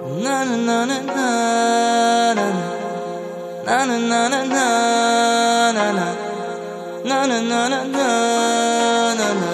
Na na na na na na na na na na na na na na na na na na.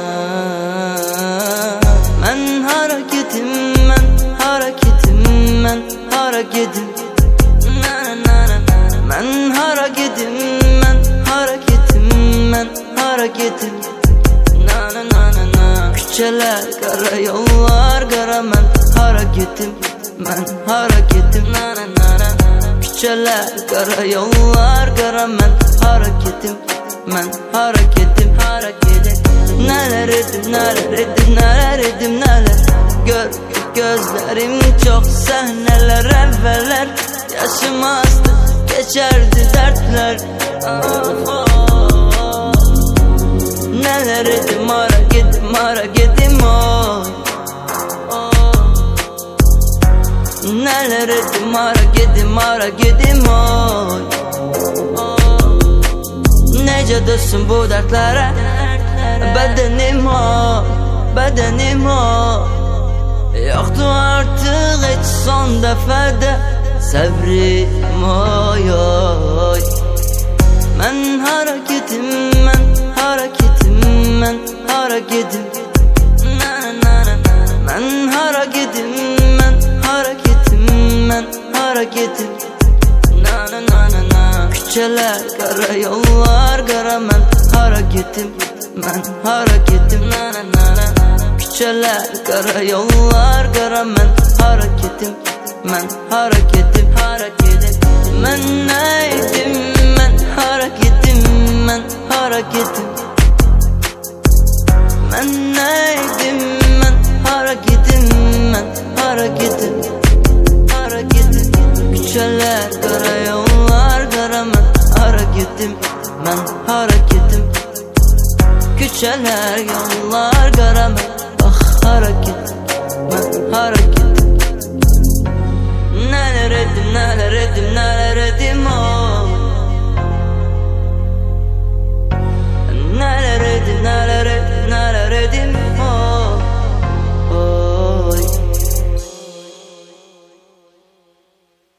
Men hareketim, men hareketim, men hareketim. Na na na na. Men hareketim, men hareketim, men hareketim. Na na na na na. Küçeler, kara yollar, kara men hareketim, men hareketim. Na na na na. Küçeler, kara yollar, kara men hareketim, men hareketim, hareketim. Neler edim, neler edim, neler edim, neler gördü gözlerim, çok sahneler evveller. Yaşım azdı, geçerdi dertler. Neler edim, ara gedim oy. Neler edim, ara gedim oy. Nece düşsün bu dertlere bedenim o, bedenim o. Yoktu artık hiç son defede sevrim oy oy. Men hareketim, men hareketim, men hareketim. Na na na. Men hareketim, men hareketim, men hareketim. Na na na na na. Küçeler, kara yollar, kara men hareketim, men hareketim. Na na na na. Küçeler, kara yollar, kara men hareketim, men hareketim, hareketim. Men neydim, men hareketim, men hareketim. Men neydim, men hareketim, men hareketim, hareketim. Küçeler, kara yollar, kara men hareketim, men hareketim. Küçeler, yollar, kara men hareketim, men hareketim. Neler edim, neler edim, neler edim o.